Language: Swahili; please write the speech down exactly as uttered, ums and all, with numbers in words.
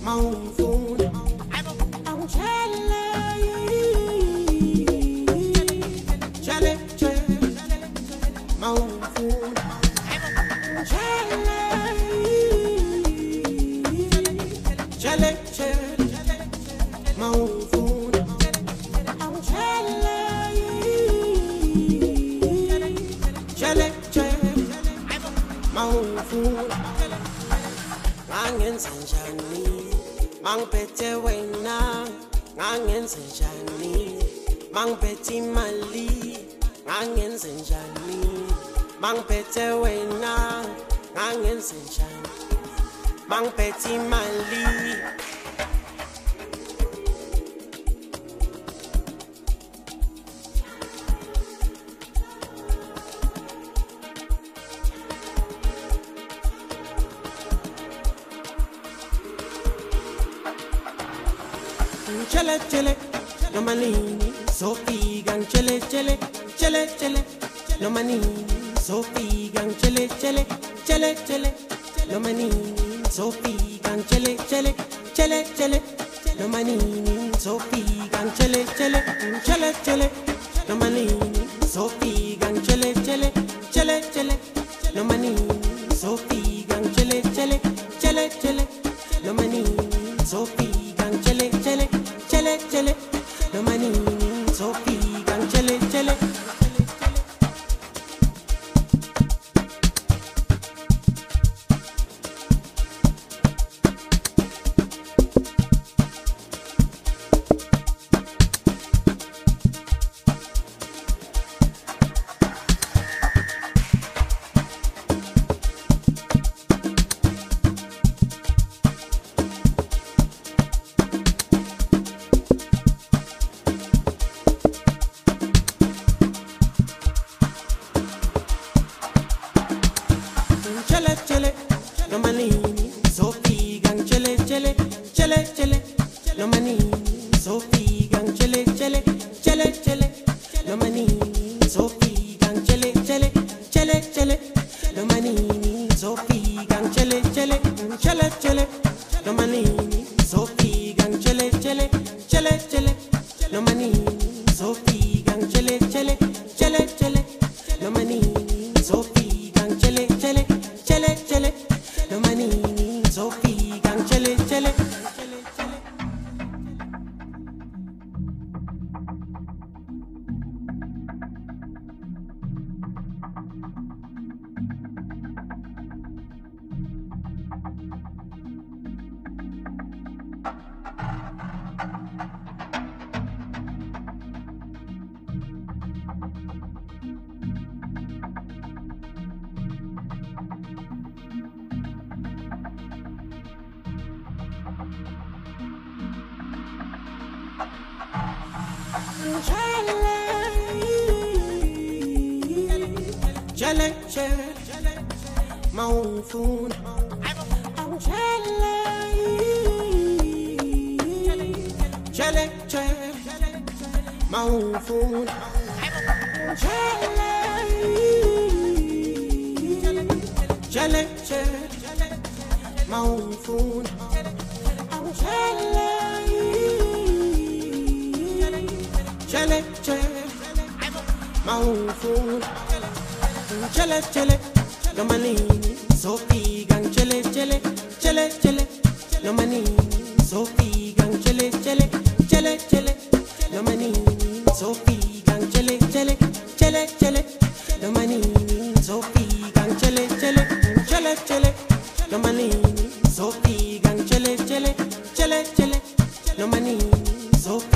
phone. I'm chale, chale, chale, my own phone. Chale, chale, chale, my own phone. I'm chale, chale, chale, my own phone. Ngangen senjani mangiphethe wena ngangen senjani mangiphethe imali ngangen senjani mangiphethe wena ngangen senjani mangiphethe imali Chele chele, no manini, Sophie gang chele chele, chele chele, no manini, Sophie gang chele chele, chele chele, no manini, Sophie gang chele chele, chele chele, no manini, Sophie gang chele chele, chele chele, no manini, Sophie gang chele chele, chele chele, no manini, Sophie gang chele chele, chele chele, no manini, Sophie gang chele chele. Chele chele, no manini, Sophie gang chele chele. Chele chele, no manini, Sophie gang chele chele, chele chele, no manini, Sophie gang chele chele, chele chele, no manini, Sophie gang chele chele, chele chele, no manini, Sophie gang chele chele, chele chele, no manini, Sophie gang chele chele, chele chele, no manini, Sophie gang chele chele, chele chele, no manini, Sophie gang chele chele. Chele chele, no manini, Sophie gang chele chele. Chele, chele, my own phone. I'm chele, chele, chele, my own phone. Chele, chele, chele, my own phone. I'm chele, chele, chele, my own phone. Chele chele, no manini, Sophie gang chele chele, chele chele, no manini, Sophie gang chele chele, chele chele, no manini, Sophie gang chele chele, chele chele, no manini, Sophie gang chele chele, chele chele, no manini, Sophie gang chele chele, chele chele, no manini, Sophie